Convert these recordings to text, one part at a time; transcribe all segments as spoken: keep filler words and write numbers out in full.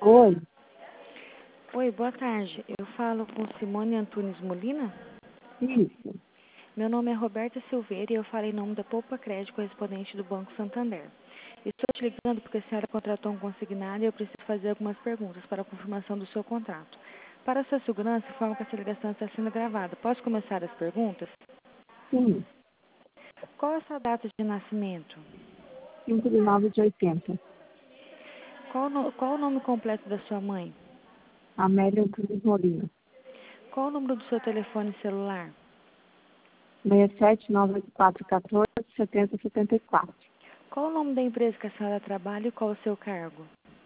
Oi, Oi, boa tarde. Eu falo com Simone Antunes Molina. isso. Meu nome é Roberta Silveira e eu falo em nome da Poupa Crédito, correspondente do Banco Santander. Estou te ligando porque a senhora contratou um consignado e eu preciso fazer algumas perguntas para a confirmação do seu contrato. Para a sua segurança, informo que essa ligação está sendo gravada. Posso começar as perguntas? Sim, Qual é a sua data de nascimento? cinco de nove de oitenta. Qual, o no- qual o nome completo da sua mãe? Amélia Antunes Molina. Qual o número do seu telefone celular? seis sete nove oito quatro um quatro sete zero sete quatro. Qual o nome da empresa que a senhora trabalha e qual o seu cargo?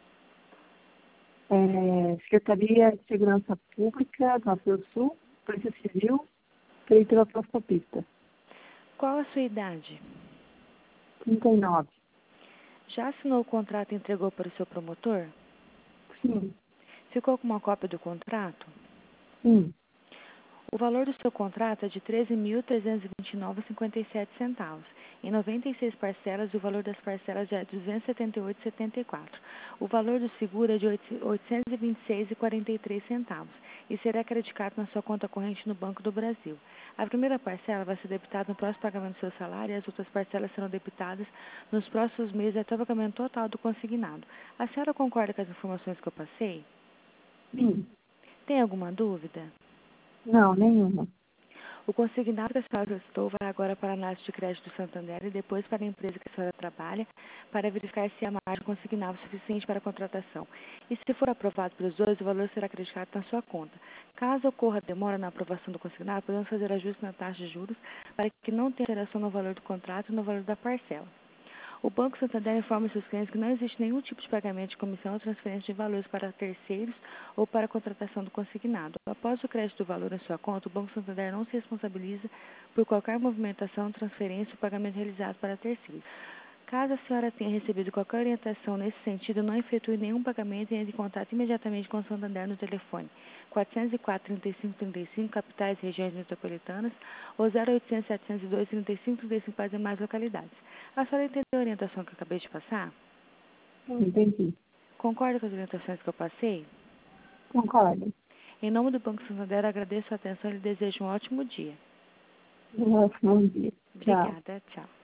É, Secretaria de Segurança Pública do Rio Sul, Polícia Civil, Peritrofoscopista. Qual a sua idade? trinta e nove. Já assinou o contrato e entregou para o seu promotor? Sim, Ficou com uma cópia do contrato? sim. O valor do seu contrato é de treze mil trezentos e vinte e nove vírgula cinquenta e sete centavos. Em noventa e seis parcelas, o valor das parcelas é de duzentos e setenta e oito vírgula setenta e quatro. O valor do seguro é de oitocentos e vinte e seis vírgula quarenta e três centavos e será creditado na sua conta corrente no Banco do Brasil. A primeira parcela vai ser debitada no próximo pagamento do seu salário e as outras parcelas serão debitadas nos próximos meses até o pagamento total do consignado. A senhora concorda com as informações que eu passei? Sim. Tem alguma dúvida? Não, nenhuma. O consignado que a senhora solicitou vai agora para a análise de crédito do Santander e depois para a empresa que a senhora trabalha para verificar se a margem consignada é suficiente para a contratação. E se for aprovado pelos dois, o valor será acreditado na sua conta. Caso ocorra demora na aprovação do consignado, podemos fazer ajustes na taxa de juros para que não tenha alteração no valor do contrato e no valor da parcela. O Banco Santander informa seus clientes que não existe nenhum tipo de pagamento de comissão ou transferência de valores para terceiros ou para a contratação do consignado. Após o crédito do valor em sua conta, o Banco Santander não se responsabiliza por qualquer movimentação, transferência ou pagamento realizado para terceiros. Caso a senhora tenha recebido qualquer orientação nesse sentido, não efetue nenhum pagamento e entre em contato imediatamente com o Santander no telefone quatrocentos e quatro, trinta e cinco, trinta e cinco, capitais e regiões metropolitanas, ou zero oitocentos, setecentos e dois, trinta e cinco, trinta e cinco para as demais localidades. A senhora entendeu a orientação que eu acabei de passar? Sim, entendi. Concorda com as orientações que eu passei? Concordo. Em nome do Banco Santander, agradeço a atenção e lhe desejo um ótimo dia. Bom dia. Tchau. Obrigada, tchau.